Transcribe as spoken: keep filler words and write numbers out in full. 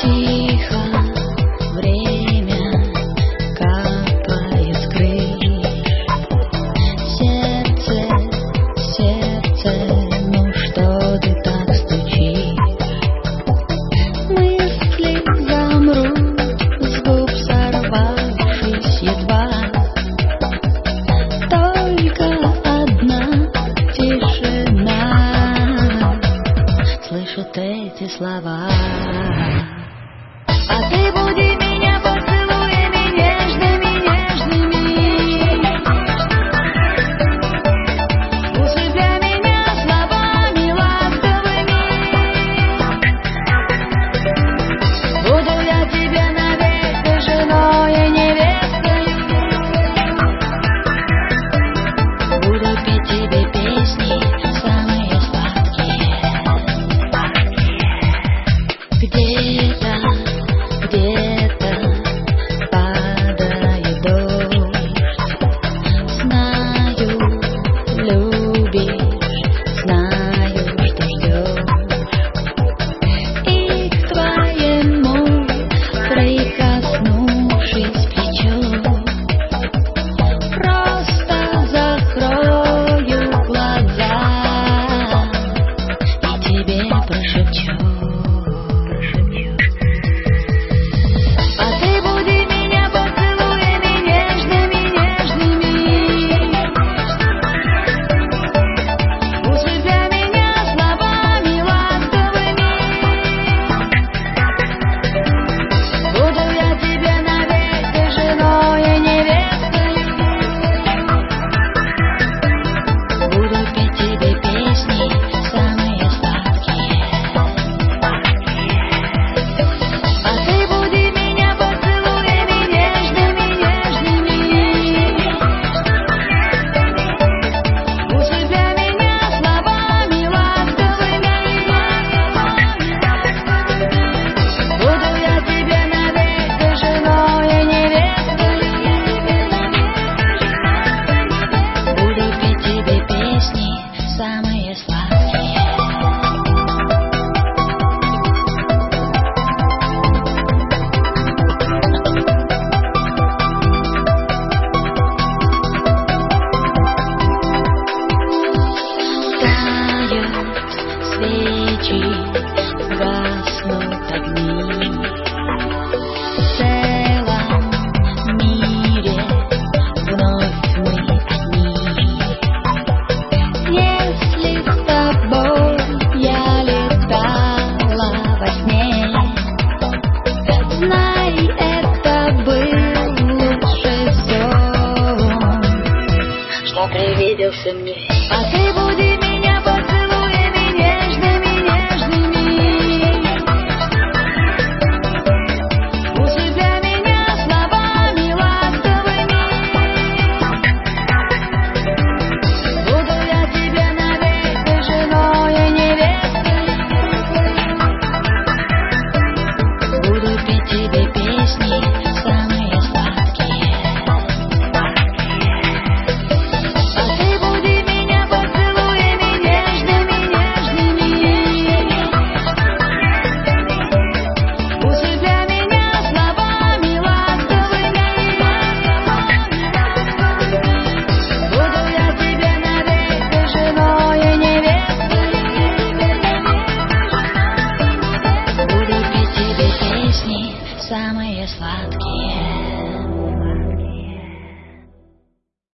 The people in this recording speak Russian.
Тихо время капает с крыш. Сердце, сердце, ну что ты так стучишь? Мысли замрут, с губ сорвавшись едва. Только одна тишина слышит эти слова. А ты буди меня поцелуями нежными, нежными. Усыпляй меня словами ласковыми. Буду я тебе навек женой и невестой. Буду петь тебе песни самые сладкие. Где-то, где-то падает дождь. Знаю, любишь, знаю, что ждешь. И к твоему, прикоснувшись плечом, просто закрою глаза и тебе прошепчу. А ты буди меня поцелуями нежными, нежными. Усыпляй меня словами ласковыми. Буду я тебе навек женой и невестой. Буду петь тебе песни самые сладкие. А ты буди меня поцелуями нежными, нежными. Усыпляй меня словами ласковыми. Буду я тебе навек женой и невестой. Буду петь тебе песни самые сладкие. Тают свечи, гаснут огни. В целом мире вновь мы одни. Если с тобой я летала во сне, знай, это был лучший сон, что привиделся мне. А ты буди меня поцелуями нежными, нежными. Усыпляй меня словами ласковыми. Буду я тебе навек женой и невестой. Буду петь тебе песни самые сладкие. А ты буди меня поцелуями нежными, нежными. Усыпляй меня словами ласковыми. Буду я тебе навек женой и невестой. Буду петь тебе песни самые сладкие.